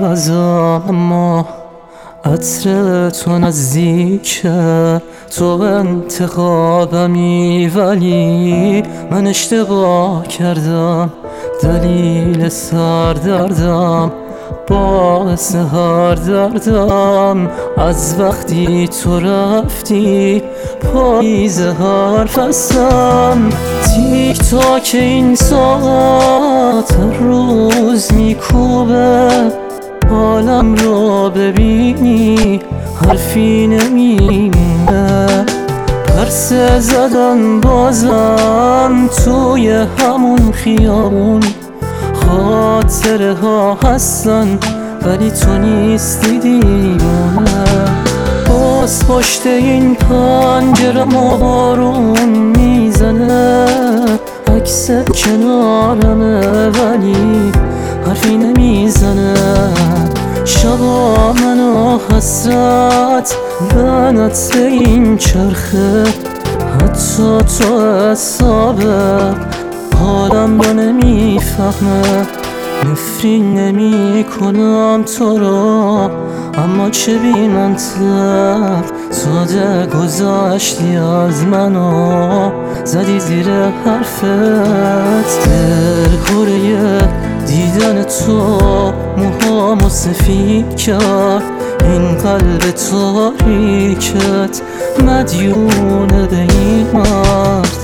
عوضم، اما عطر تو نزدیکه، تو انتخابمی ولی من اشتباه کردم. دلیل سردردم، باعث هر دردم از وقتی تو رفتی، پاییز هر فصلم. تیک تاک این ساعت هر روز میکوبه، حالم رو ببینی حرفی نمیمونه. پرسه زدن بازم توی همون خیابون، خاطره ها هستن ولی تو نیستی دیوانه. باز پشت این پنجره بارون میزنه، عکست کنارمه ولی حرفی نمیزنه. شبا منو حسرت لعنت به این چرخه، حتی تو حسابه حالم رو نمیفهمه. نفرین نمی کنم تو رو، اما چه بی منطق ساده گذاشتی از منو، زدی زیر حرفت. دلخوره دیدن تو موهامو سفید کرد، این قلب تاریکت مدیونه به این مرد.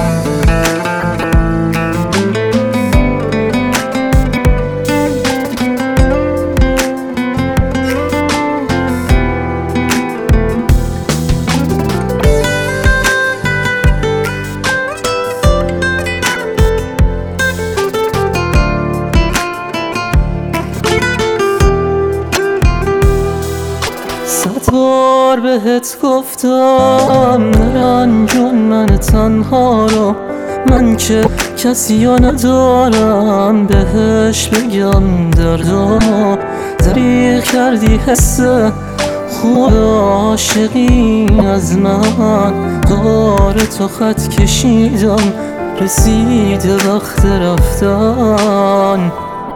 صد بار بهت گفتم نرنجون من تنها رو، من که کسی ها ندارم بهش بگم دردمو. دریغ کردی حس خوب عاشقی از من، داره تو خط کشیدم رسیده وقت رفتن.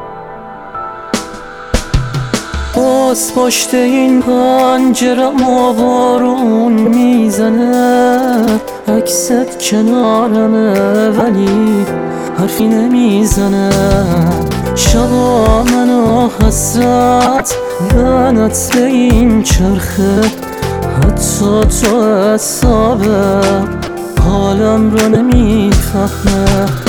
باز پشت این پنجره بارون میزنه، عکست کنارمه ولی حرفی نمیزنه. شبا منو حسرت لعنت به این چرخه، حتی تو حسابه حالم رو نمیفهمه.